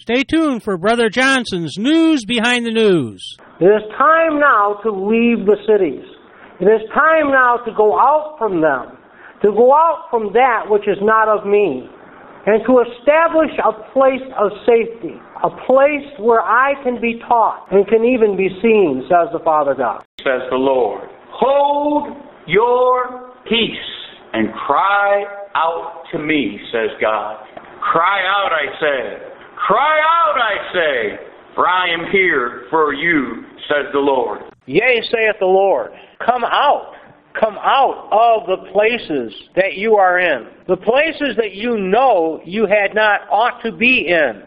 Stay tuned for Brother Johnson's News Behind the News. It is time now to leave the cities. It is time now to go out from them, to go out from that which is not of me, and to establish a place of safety, a place where I can be taught and can even be seen, says the Father God. Says the Lord, hold your peace and cry out to me, says God. Cry out, I say. Cry out, I say, for I am here for you, says the Lord. Yea, saith the Lord, come out. Come out of the places that you are in. The places that you know you had not ought to be in.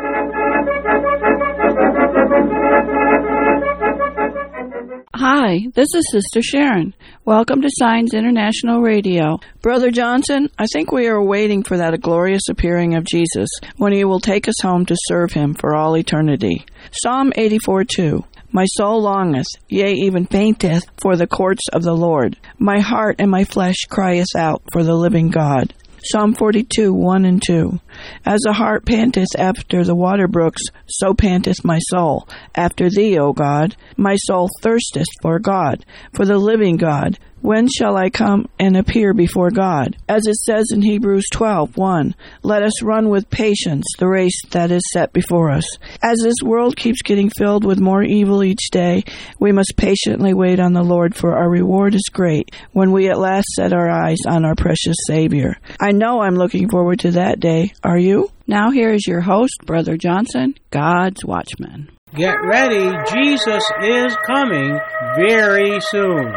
Hi, this is Sister Sharon. Welcome to Signs International Radio. Brother Johnson, I think we are waiting for that glorious appearing of Jesus when he will take us home to serve him for all eternity. Psalm 84:2. My soul longeth, yea, even fainteth, for the courts of the Lord. My heart and my flesh crieth out for the living God. Psalm 42:1 and 2. As the hart panteth after the water brooks, so panteth my soul after thee, O God. My soul thirsteth for God, for the living God. When shall I come and appear before God? As it says in Hebrews 12:1, let us run with patience the race that is set before us. As this world keeps getting filled with more evil each day, we must patiently wait on the Lord, for our reward is great when we at last set our eyes on our precious Savior. I know I'm looking forward to that day. Are you? Now here is your host, Brother Johnson, God's Watchman. Get ready, Jesus is coming very soon.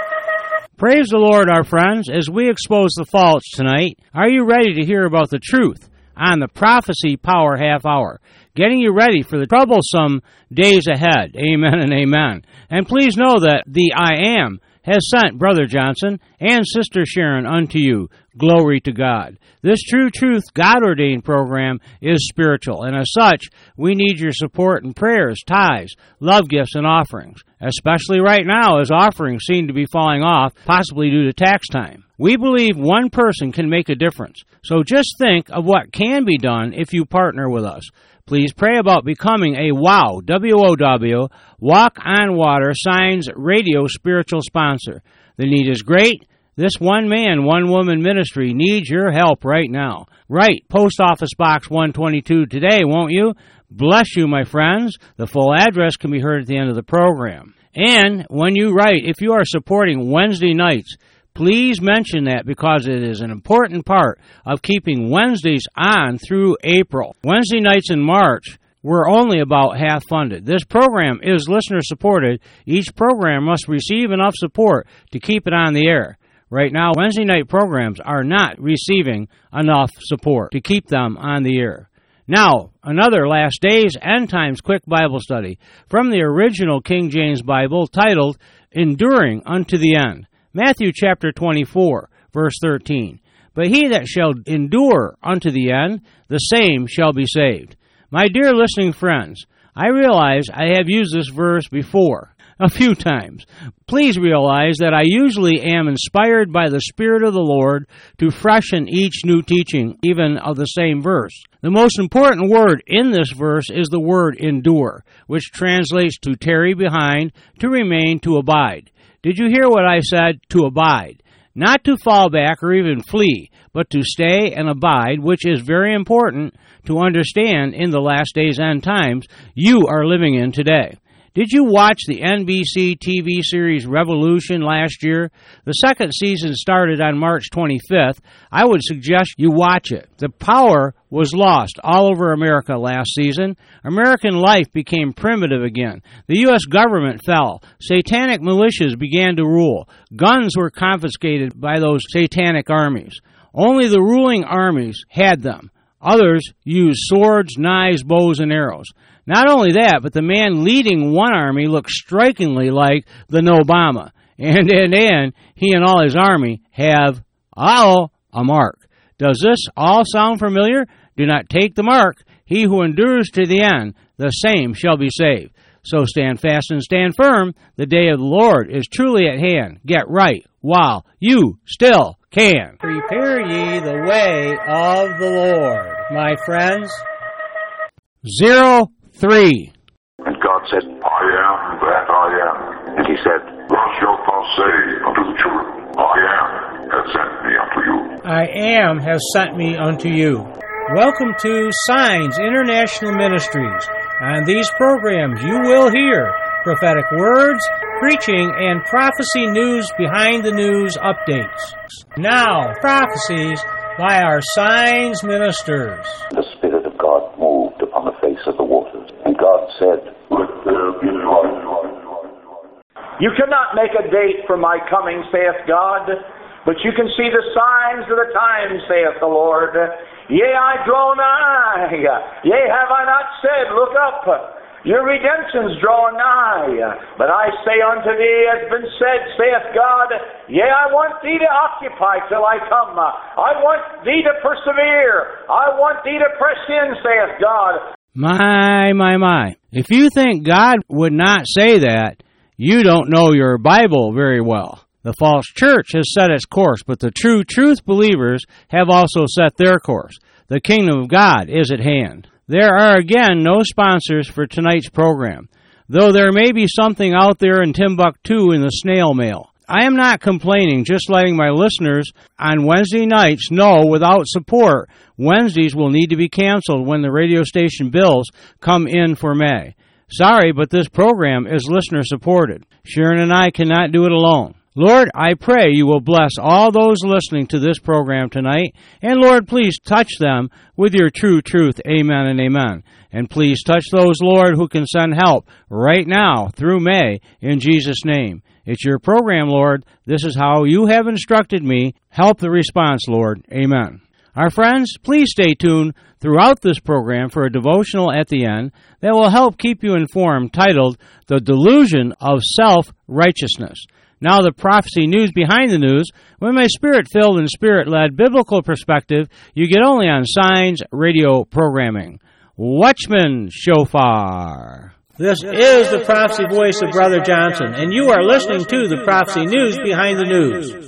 Praise the Lord, our friends, as we expose the faults tonight. Are you ready to hear about the truth on the Prophecy Power Half Hour? Getting you ready for the troublesome days ahead. Amen and amen. And please know that the I Am has sent Brother Johnson and Sister Sharon unto you. Glory to God. This True Truth God-ordained program is spiritual, and as such, we need your support and prayers, tithes, love gifts, and offerings, especially right now as offerings seem to be falling off, possibly due to tax time. We believe one person can make a difference, so just think of what can be done if you partner with us. Please pray about becoming a WOW, W-O-W, Walk on Water Signs Radio spiritual sponsor. The need is great. This one-man, one-woman ministry needs your help right now. Write Post Office Box 122 today, won't you? Bless you, my friends. The full address can be heard at the end of the program. And when you write, if you are supporting Wednesday nights, please mention that because it is an important part of keeping Wednesdays on through April. Wednesday nights in March were only about half funded. This program is listener supported. Each program must receive enough support to keep it on the air. Right now, Wednesday night programs are not receiving enough support to keep them on the air. Now, another Last Days End Times quick Bible study from the original King James Bible titled Enduring Unto the End. Matthew chapter 24, verse 13. But he that shall endure unto the end, the same shall be saved. My dear listening friends, I realize I have used this verse before, a few times. Please realize that I usually am inspired by the Spirit of the Lord to freshen each new teaching, even of the same verse. The most important word in this verse is the word endure, which translates to tarry behind, to remain, to abide. Did you hear what I said? To abide. Not to fall back or even flee, but to stay and abide, which is very important to understand in the last days and times you are living in today. Did you watch the NBC TV series Revolution last year? The second season started on March 25th. I would suggest you watch it. The power was lost all over America last season. American life became primitive again. The U.S. government fell. Satanic militias began to rule. Guns were confiscated by those satanic armies. Only the ruling armies had them. Others used swords, knives, bows, and arrows. Not only that, but the man leading one army looked strikingly like the Obama. And he and all his army have, a mark. Does this all sound familiar? Do not take the mark. He who endures to the end, the same shall be saved. So stand fast and stand firm. The day of the Lord is truly at hand. Get right while you still can. Prepare ye the way of the Lord, my friends. And God said, I am that I am. And he said, Thus shalt thou say unto the children, I am has sent me unto you. I am has sent me unto you. Welcome to Signs International Ministries. On these programs you will hear prophetic words, preaching, and prophecy news behind the news updates. Now, prophecies by our Signs ministers. The Spirit of God moved upon the face of the waters, and God said, Let there be light. You cannot make a date for my coming, saith God, but you can see the signs of the times, saith the Lord. Yea, I draw nigh. Yea, have I not said, Look up, your redemption's drawing nigh. But I say unto thee, as been said, saith God, Yea, I want thee to occupy till I come. I want thee to persevere. I want thee to press in, saith God. My. If you think God would not say that, you don't know your Bible very well. The false church has set its course, but the true truth believers have also set their course. The kingdom of God is at hand. There are again no sponsors for tonight's program, though there may be something out there in Timbuktu in the snail mail. I am not complaining, just letting my listeners on Wednesday nights know without support, Wednesdays will need to be canceled when the radio station bills come in for May. Sorry, but this program is listener-supported. Sharon and I cannot do it alone. Lord, I pray you will bless all those listening to this program tonight, and Lord, please touch them with your true truth. Amen and amen. And please touch those, Lord, who can send help right now through May in Jesus' name. It's your program, Lord. This is how you have instructed me. Help the response, Lord. Amen. Our friends, please stay tuned throughout this program for a devotional at the end that will help keep you informed, titled, The Delusion of Self-Righteousness. Now the prophecy news behind the news, when my spirit-filled and spirit-led biblical perspective you get only on Signs radio programming. Watchman Shofar. This is the prophecy voice of Brother Johnson, and you are listening to the prophecy news behind the news.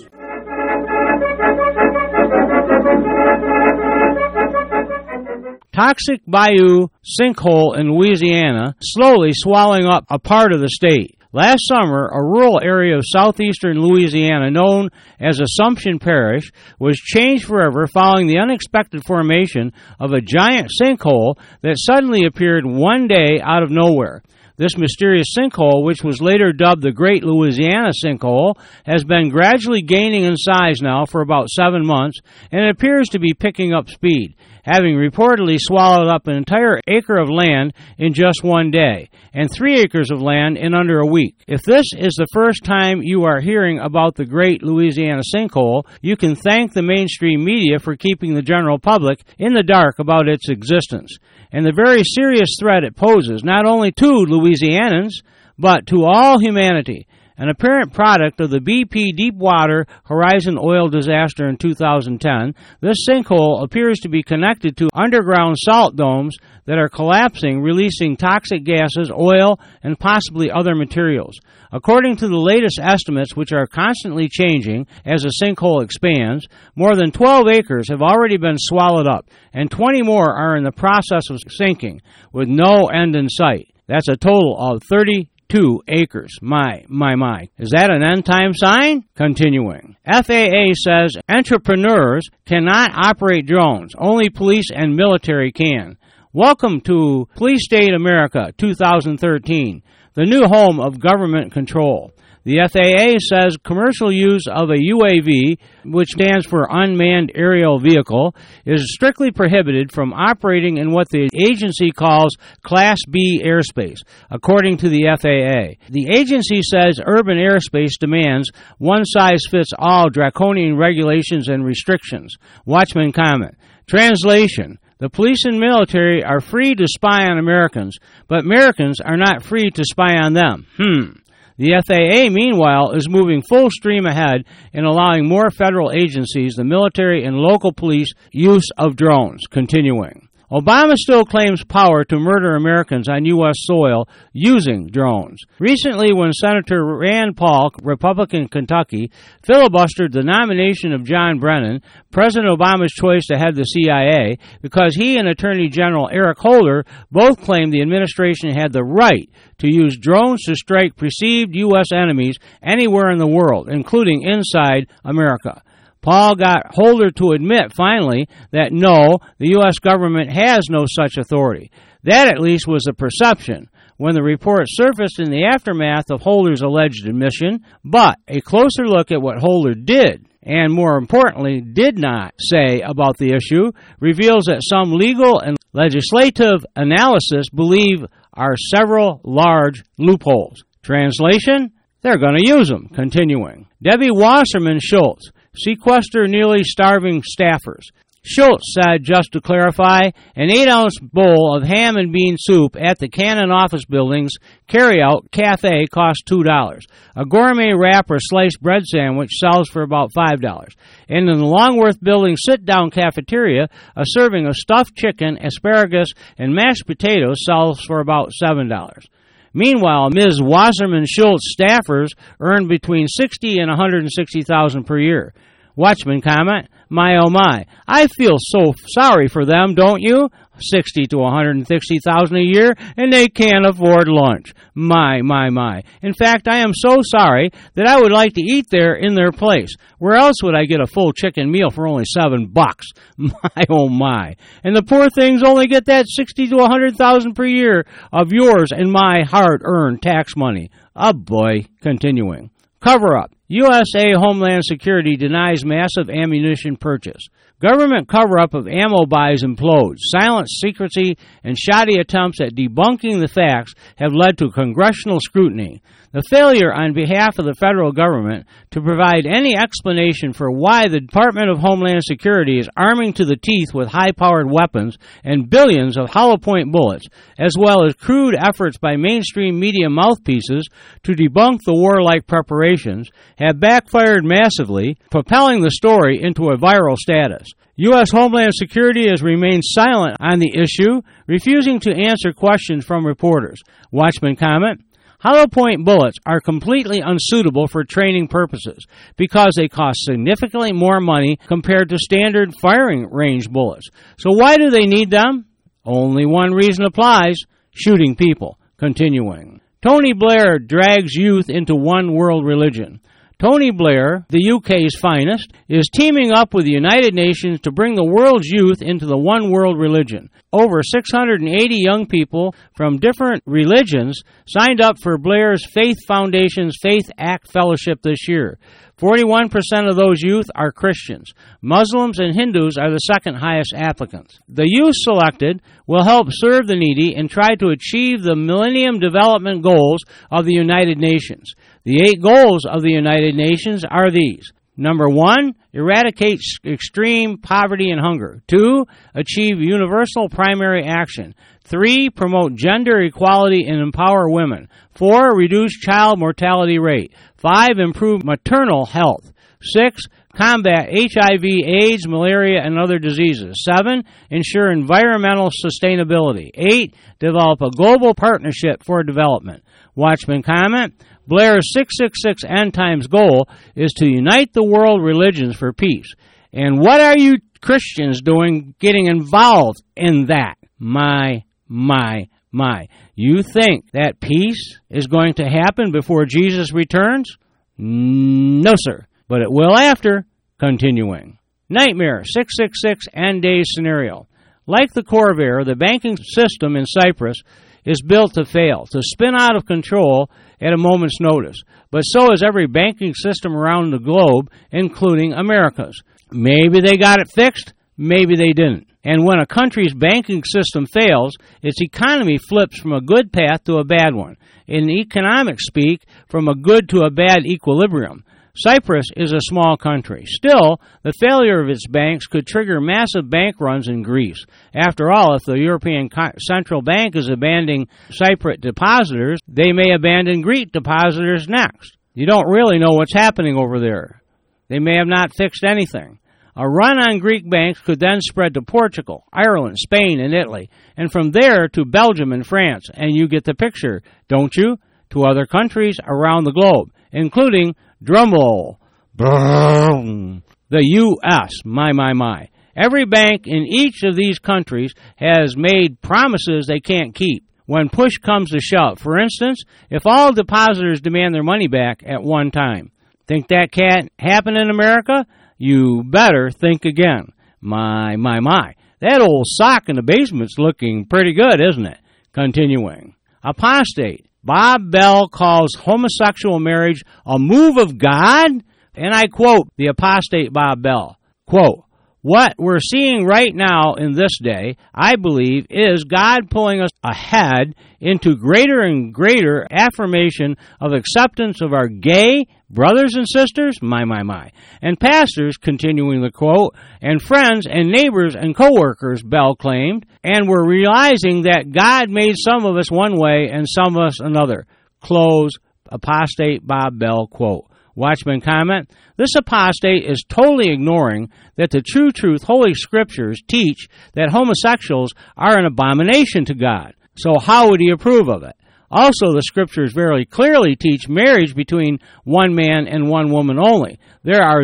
Toxic Bayou sinkhole in Louisiana slowly swallowing up a part of the state. Last summer, a rural area of southeastern Louisiana known as Assumption Parish was changed forever following the unexpected formation of a giant sinkhole that suddenly appeared one day out of nowhere. This mysterious sinkhole, which was later dubbed the Great Louisiana Sinkhole, has been gradually gaining in size now for about 7 months, and it appears to be picking up speed, having reportedly swallowed up an entire acre of land in just one day, and 3 acres of land in under a week. If this is the first time you are hearing about the Great Louisiana Sinkhole, you can thank the mainstream media for keeping the general public in the dark about its existence, and the very serious threat it poses, not only to Louisianans, but to all humanity. An apparent product of the BP Deepwater Horizon oil disaster in 2010, this sinkhole appears to be connected to underground salt domes that are collapsing, releasing toxic gases, oil, and possibly other materials. According to the latest estimates, which are constantly changing as the sinkhole expands, more than 12 acres have already been swallowed up, and 20 more are in the process of sinking, with no end in sight. That's a total of 32 acres. My. Is that an end-time sign? Continuing. FAA says entrepreneurs cannot operate drones. Only police and military can. Welcome to Police State America 2013, the new home of government control. The FAA says commercial use of a UAV, which stands for Unmanned Aerial Vehicle, is strictly prohibited from operating in what the agency calls Class B airspace, according to the FAA. The agency says urban airspace demands one-size-fits-all draconian regulations and restrictions. Watchman comment. Translation. The police and military are free to spy on Americans, but Americans are not free to spy on them. The FAA, meanwhile, is moving full stream ahead in allowing more federal agencies, the military and local police, use of drones. Continuing. Obama still claims power to murder Americans on U.S. soil using drones. Recently, when Senator Rand Paul, Republican Kentucky, filibustered the nomination of John Brennan, President Obama's choice to head the CIA, because he and Attorney General Eric Holder both claimed the administration had the right to use drones to strike perceived U.S. enemies anywhere in the world, including inside America. Paul got Holder to admit, finally, that no, the U.S. government has no such authority. That, at least, was the perception when the report surfaced in the aftermath of Holder's alleged admission, but a closer look at what Holder did, and more importantly, did not say about the issue, reveals that some legal and legislative analysis believe are several large loopholes. Translation? They're going to use them. Continuing. Debbie Wasserman Schultz, sequester nearly starving staffers. Schultz said, just to clarify, an 8-ounce bowl of ham and bean soup at the Cannon Office Building's carry-out cafe costs $2. A gourmet wrap or sliced bread sandwich sells for about $5. And in the Longworth Building sit-down cafeteria, a serving of stuffed chicken, asparagus, and mashed potatoes sells for about $7. Meanwhile, Ms. Wasserman Schultz staffers earn between $60,000 and $160,000 per year. Watchman comment, my oh my, I feel so sorry for them, don't you? $60,000 to $160,000 a year, and they can't afford lunch. My. In fact, I am so sorry that I would like to eat there in their place. Where else would I get a full chicken meal for only $7? My oh my. And the poor things only get that $60,000 to $100,000 per year of yours and my hard-earned tax money. Oh boy. Continuing. Cover-up. USA Homeland Security denies massive ammunition purchase. Government cover-up of ammo buys implodes. Silent secrecy and shoddy attempts at debunking the facts have led to congressional scrutiny. The failure on behalf of the federal government to provide any explanation for why the Department of Homeland Security is arming to the teeth with high-powered weapons and billions of hollow-point bullets, as well as crude efforts by mainstream media mouthpieces to debunk the warlike preparations, have backfired massively, propelling the story into a viral status. U.S. Homeland Security has remained silent on the issue, refusing to answer questions from reporters. Watchman comment, hollow-point bullets are completely unsuitable for training purposes because they cost significantly more money compared to standard firing range bullets. So why do they need them? Only one reason applies, shooting people. Continuing. Tony Blair drags youth into one world religion. Tony Blair, the UK's finest, is teaming up with the United Nations to bring the world's youth into the one world religion. Over 680 young people from different religions signed up for Blair's Faith Foundation's Faith Act Fellowship this year. 41% of those youth are Christians. Muslims and Hindus are the second highest applicants. The youth selected will help serve the needy and try to achieve the Millennium Development Goals of the United Nations. The 8 goals of the United Nations are these. Number 1, eradicate extreme poverty and hunger. 2, achieve universal primary action. 3, promote gender equality and empower women. 4, reduce child mortality rate. 5, improve maternal health. 6, combat HIV, AIDS, malaria, and other diseases. 7, ensure environmental sustainability. 8, develop a global partnership for development. Watchman comment, Blair's 666 End Times goal is to unite the world religions for peace. And what are you Christians doing getting involved in that? My. You think that peace is going to happen before Jesus returns? No, sir. But it will after. Continuing. Nightmare 666 End Days scenario. Like the Corvair, the banking system in Cyprus is built to fail, to spin out of control at a moment's notice. But so is every banking system around the globe, including America's. Maybe they got it fixed, maybe they didn't. And when a country's banking system fails, its economy flips from a good path to a bad one. In economic speak, from a good to a bad equilibrium. Cyprus is a small country. Still, the failure of its banks could trigger massive bank runs in Greece. After all, if the European Central Bank is abandoning Cypriot depositors, they may abandon Greek depositors next. You don't really know what's happening over there. They may have not fixed anything. A run on Greek banks could then spread to Portugal, Ireland, Spain, and Italy, and from there to Belgium and France, and you get the picture, don't you? To other countries around the globe, including, drumroll, the U.S., my. Every bank in each of these countries has made promises they can't keep when push comes to shove. For instance, if all depositors demand their money back at one time. Think that can't happen in America? You better think again. My. That old sock in the basement's looking pretty good, isn't it? Continuing. Apostate. Bob Bell calls homosexual marriage a move of God? And I quote the apostate Bob Bell. Quote, what we're seeing right now in this day, I believe, is God pulling us ahead into greater and greater affirmation of acceptance of our gay brothers and sisters, my, and pastors, continuing the quote, and friends and neighbors and co-workers, Bell claimed, and we're realizing that God made some of us one way and some of us another. Close apostate Bob Bell quote. Watchman comment, this apostate is totally ignoring that the true truth Holy Scriptures teach that homosexuals are an abomination to God. So how would he approve of it? Also, the Scriptures very clearly teach marriage between one man and one woman only. There are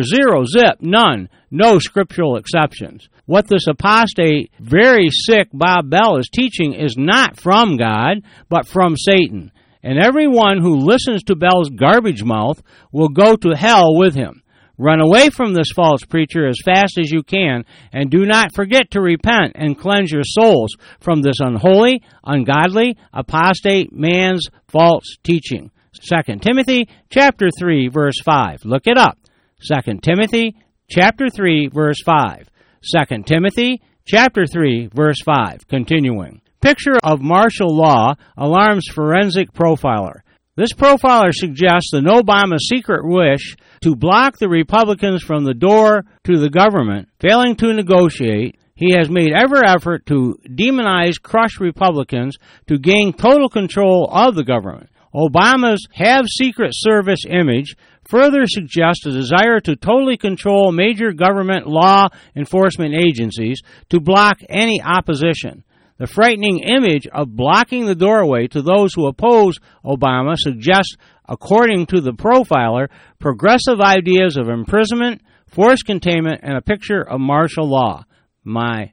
none, no scriptural exceptions. What this apostate, very sick Bob Bell is teaching is not from God, but from Satan. And everyone who listens to Bell's garbage mouth will go to hell with him. Run away from this false preacher as fast as you can, and do not forget to repent and cleanse your souls from this unholy, ungodly, apostate man's false teaching. 2 Timothy chapter 3, verse 5. Look it up. 2 Timothy chapter 3, verse 5. 2 Timothy chapter 3, verse 5. Continuing. Picture of martial law alarms forensic profiler. This profiler suggests that Obama's secret wish to block the Republicans from the door to the government, failing to negotiate, he has made every effort to demonize, crush Republicans to gain total control of the government. Obama's have-secret service image further suggests a desire to totally control major government law enforcement agencies to block any opposition. The frightening image of blocking the doorway to those who oppose Obama suggests, according to the profiler, progressive ideas of imprisonment, forced containment, and a picture of martial law. My.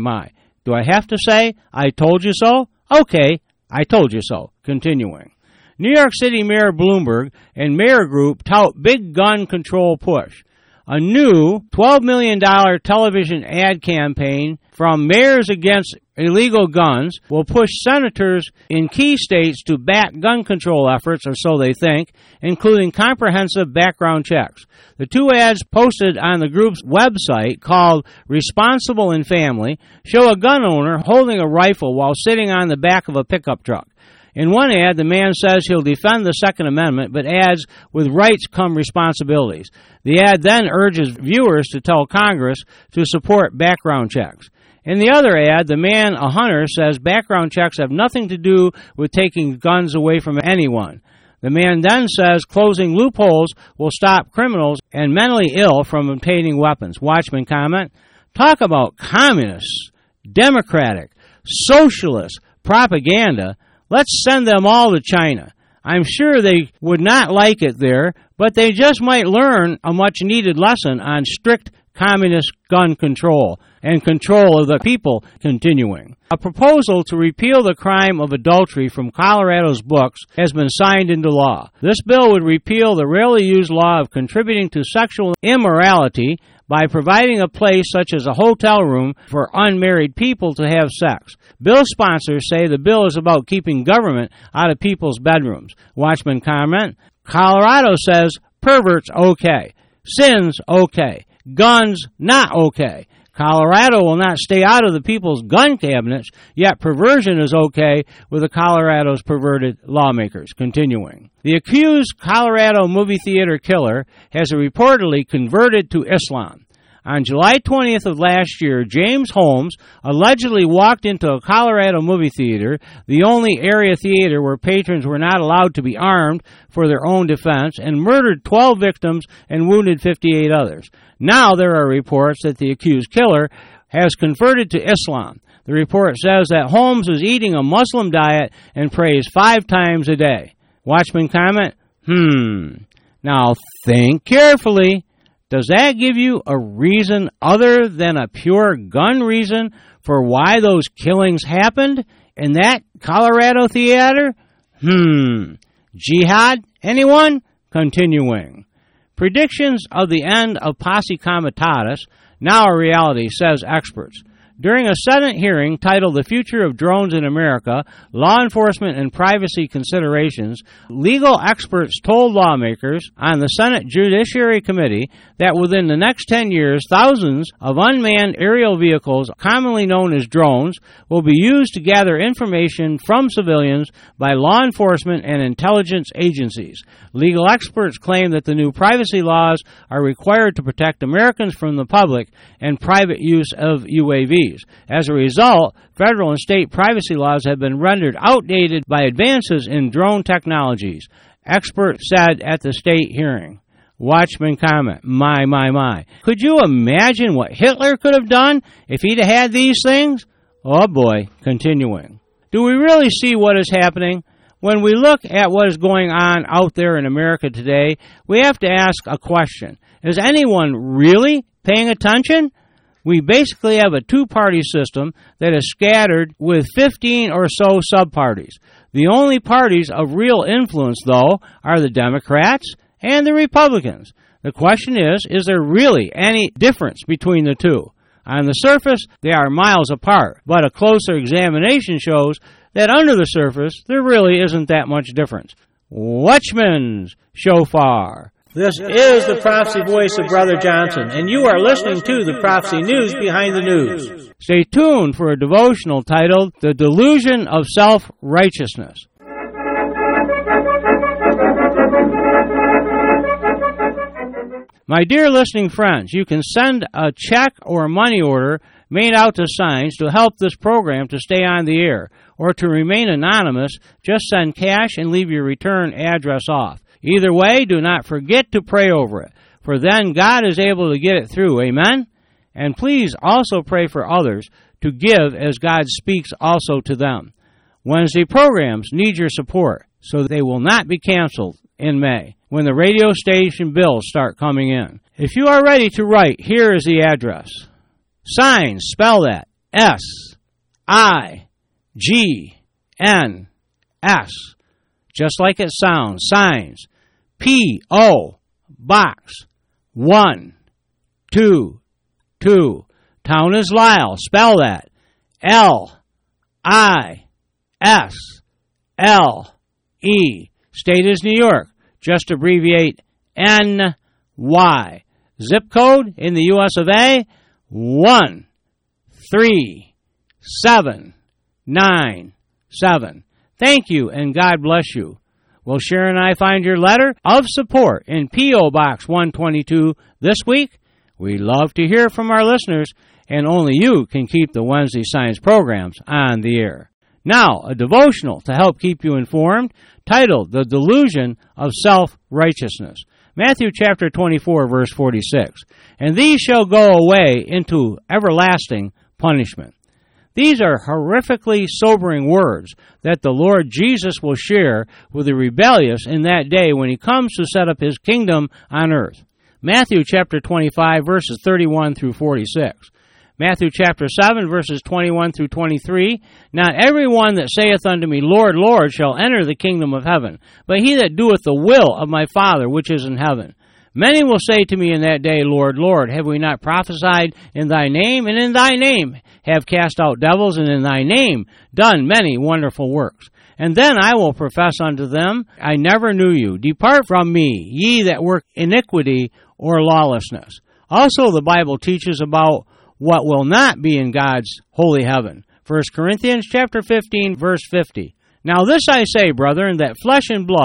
Do I have to say, I told you so? Okay, I told you so. Continuing. New York City Mayor Bloomberg and Mayor Group tout big gun control push. A new $12 million television ad campaign from Mayors Against Illegal Guns will push senators in key states to back gun control efforts, or so they think, including comprehensive background checks. The two ads posted on the group's website, called Responsible in Family, show a gun owner holding a rifle while sitting on the back of a pickup truck. In one ad, the man says he'll defend the Second Amendment, but adds, with rights come responsibilities. The ad then urges viewers to tell Congress to support background checks. In the other ad, the man, a hunter, says background checks have nothing to do with taking guns away from anyone. The man then says closing loopholes will stop criminals and mentally ill from obtaining weapons. Watchman comment, talk about communists, democratic, socialist propaganda. Let's send them all to China. I'm sure they would not like it there, but they just might learn a much-needed lesson on strict communist gun control and control of the people. Continuing. A proposal to repeal the crime of adultery from Colorado's books has been signed into law. This bill would repeal the rarely used law of contributing to sexual immorality by providing a place such as a hotel room for unmarried people to have sex. Bill sponsors say the bill is about keeping government out of people's bedrooms. Watchman comment, Colorado says perverts okay, sins okay, guns not okay. Colorado will not stay out of the people's gun cabinets, yet perversion is okay with the Colorado's perverted lawmakers. Continuing. The accused Colorado movie theater killer has reportedly converted to Islam. On July 20th of last year, James Holmes allegedly walked into a Colorado movie theater, the only area theater where patrons were not allowed to be armed for their own defense, and murdered 12 victims and wounded 58 others. Now there are reports that the accused killer has converted to Islam. The report says that Holmes is eating a Muslim diet and prays 5 times a day. Watchman comment, Now think carefully. Does that give you a reason other than a pure gun reason for why those killings happened in that Colorado theater? Jihad? Anyone? Continuing. Predictions of the end of Posse Comitatus, now a reality, says experts. During a Senate hearing titled The Future of Drones in America, Law Enforcement and Privacy Considerations, legal experts told lawmakers on the Senate Judiciary Committee that within the next 10 years, thousands of unmanned aerial vehicles, commonly known as drones, will be used to gather information from civilians by law enforcement and intelligence agencies. Legal experts claim that the new privacy laws are required to protect Americans from the public and private use of UAVs. As a result, federal and state privacy laws have been rendered outdated by advances in drone technologies, experts said at the state hearing. Watchman comment, my. Could you imagine what Hitler could have done if he'd had these things? Oh boy, continuing. Do we really see what is happening? When we look at what is going on out there in America today, we have to ask a question. Is anyone really paying attention? We basically have a two-party system that is scattered with 15 or so sub-parties. The only parties of real influence, though, are the Democrats and the Republicans. The question is there really any difference between the two? On the surface, they are miles apart, but a closer examination shows that under the surface, there really isn't that much difference. Watchman's Shofar. This is the prophecy voice of Brother Johnson, and you are listening to the Prophecy News Behind the News. Stay tuned for a devotional titled, The Delusion of Self-Righteousness. My dear listening friends, you can send a check or money order made out to Signs to help this program to stay on the air, or to remain anonymous, just send cash and leave your return address off. Either way, do not forget to pray over it, for then God is able to get it through. Amen? And please also pray for others to give as God speaks also to them. Wednesday programs need your support, so they will not be canceled in May when the radio station bills start coming in. If you are ready to write, here is the address. Signs, spell that, S-I-G-N-S, just like it sounds, Signs, P.O. Box 122. Town is Lisle. Spell that. L-I-S-L-E. State is New York. Just abbreviate N-Y. Zip code in the U.S. of A, 13797. Thank you, and God bless you. Will Sharon and I find your letter of support in P.O. Box 122 this week? We love to hear from our listeners, and only you can keep the Wednesday Science programs on the air. Now, a devotional to help keep you informed, titled The Delusion of Self-Righteousness. Matthew chapter 24, verse 46. And these shall go away into everlasting punishment. These are horrifically sobering words that the Lord Jesus will share with the rebellious in that day when he comes to set up his kingdom on earth. Matthew chapter 25, verses 31 through 46. Matthew chapter 7, verses 21 through 23. Not every one that saith unto me, Lord, Lord, shall enter the kingdom of heaven, but he that doeth the will of my Father which is in heaven. Many will say to me in that day, Lord, Lord, have we not prophesied in thy name, and in thy name have cast out devils, and in thy name done many wonderful works? And then I will profess unto them, I never knew you. Depart from me, ye that work iniquity or lawlessness. Also the Bible teaches about what will not be in God's holy heaven. 1 Corinthians chapter 15, verse 50. Now this I say, brethren, that flesh and blood,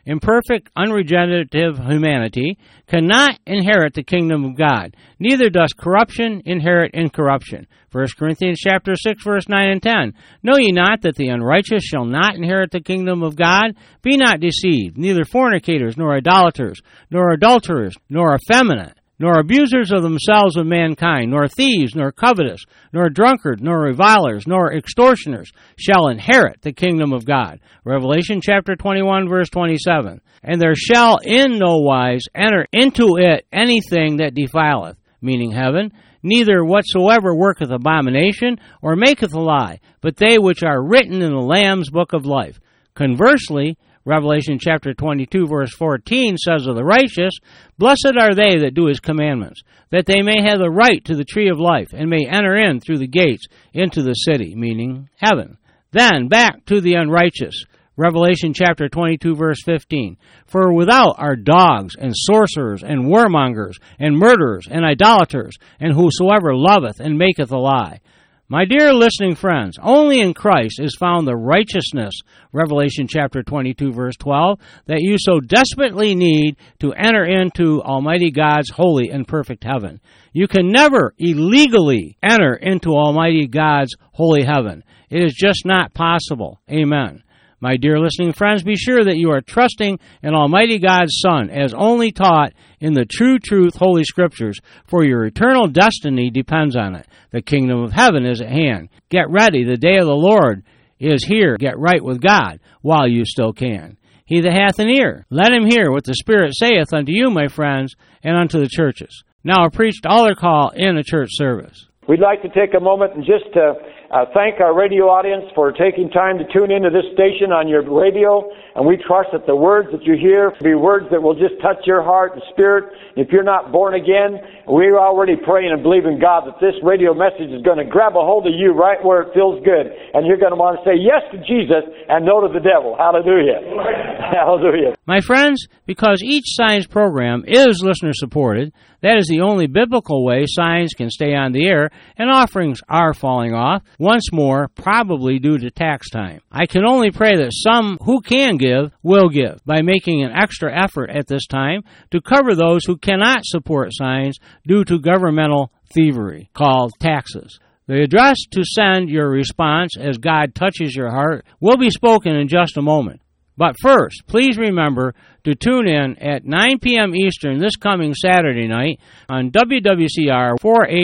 imperfect, unregenerative humanity, cannot inherit the kingdom of God. Neither does corruption inherit incorruption. 1 Corinthians chapter 6, verse 9 and 10. Know ye not that the unrighteous shall not inherit the kingdom of God? Be not deceived, neither fornicators, nor idolaters, nor adulterers, nor effeminate, nor abusers of themselves of mankind, nor thieves, nor covetous, nor drunkards, nor revilers, nor extortioners shall inherit the kingdom of God. Revelation chapter 21, verse 27. And there shall in no wise enter into it anything that defileth, meaning heaven, neither whatsoever worketh abomination or maketh a lie, but they which are written in the Lamb's book of life. Conversely, Revelation chapter 22, verse 14 says of the righteous, Blessed are they that do his commandments, that they may have the right to the tree of life, and may enter in through the gates into the city, meaning heaven. Then back to the unrighteous. Revelation chapter 22, verse 15. For without are dogs, and sorcerers, and warmongers, and murderers, and idolaters, and whosoever loveth and maketh a lie. My dear listening friends, only in Christ is found the righteousness, Revelation chapter 22, verse 12, that you so desperately need to enter into Almighty God's holy and perfect heaven. You can never illegally enter into Almighty God's holy heaven. It is just not possible. Amen. My dear listening friends, be sure that you are trusting in Almighty God's Son as only taught in the true truth Holy Scriptures, for your eternal destiny depends on it. The kingdom of heaven is at hand. Get ready. The day of the Lord is here. Get right with God while you still can. He that hath an ear, let him hear what the Spirit saith unto you, my friends, and unto the churches. Now a preached altar call in a church service. We'd like to take a moment and just thank our radio audience for taking time to tune into this station on your radio. And we trust that the words that you hear will be words that will just touch your heart and spirit. If you're not born again, we're already praying and believing God that this radio message is going to grab a hold of you right where it feels good. And you're going to want to say yes to Jesus and no to the devil. Hallelujah. Hallelujah. My friends, because each Signs program is listener supported, that is the only biblical way Signs can stay on the air, and offerings are falling off, once more, probably due to tax time. I can only pray that some who can give will give by making an extra effort at this time to cover those who cannot support Signs due to governmental thievery called taxes. The address to send your response as God touches your heart will be spoken in just a moment. But first, please remember to tune in at 9 p.m. Eastern this coming Saturday night on WWCR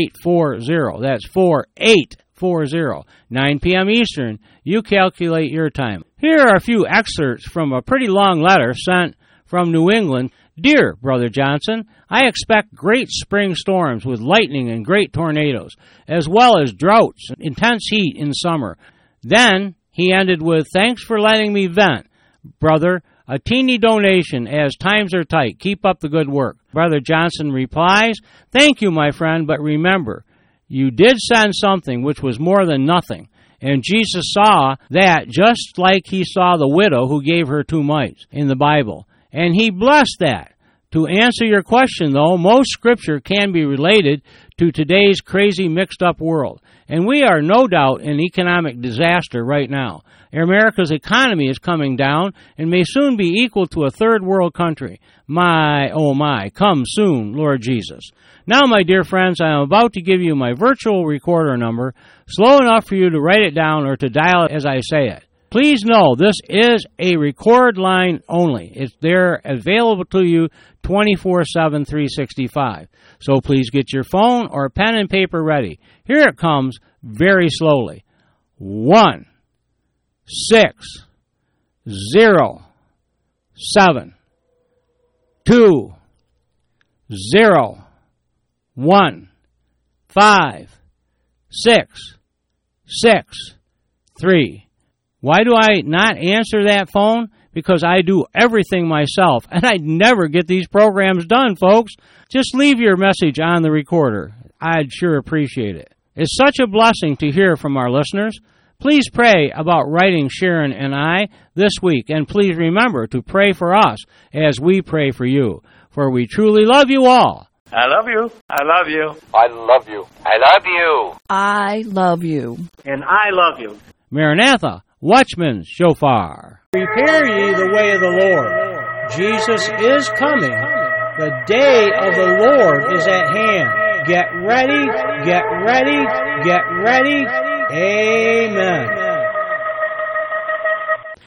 4840. That's 4840. 9 p.m. Eastern. You calculate your time. Here are a few excerpts from a pretty long letter sent from New England. Dear Brother Johnson, I expect great spring storms with lightning and great tornadoes, as well as droughts and intense heat in summer. Then he ended with, thanks for letting me vent. Brother, a teeny donation as times are tight. Keep up the good work. Brother Johnson replies, thank you, my friend, but remember, you did send something which was more than nothing. And Jesus saw that just like he saw the widow who gave her 2 mites in the Bible. And he blessed that. To answer your question, though, most Scripture can be related to today's crazy mixed-up world. And we are no doubt in economic disaster right now. America's economy is coming down and may soon be equal to a third world country. My, oh my, come soon, Lord Jesus. Now, my dear friends, I am about to give you my virtual recorder number, slow enough for you to write it down or to dial it as I say it. Please know this is a record line only. It's there available to you 24/7, 365. So please get your phone or pen and paper ready. Here it comes very slowly. 1 6 0 7 2 0 1 5 6 6 3. Why do I not answer that phone? Because I do everything myself, and I never get these programs done, folks. Just leave your message on the recorder. I'd sure appreciate it. It's such a blessing to hear from our listeners. Please pray about writing Sharon and I this week, and please remember to pray for us as we pray for you, for we truly love you all. I love you. I love you. I love you. I love you. I love you. And I love you. Maranatha, Watchman's Shofar. Prepare ye the way of the Lord. Jesus is coming. The day of the Lord is at hand. Get ready, get ready, get ready. Amen.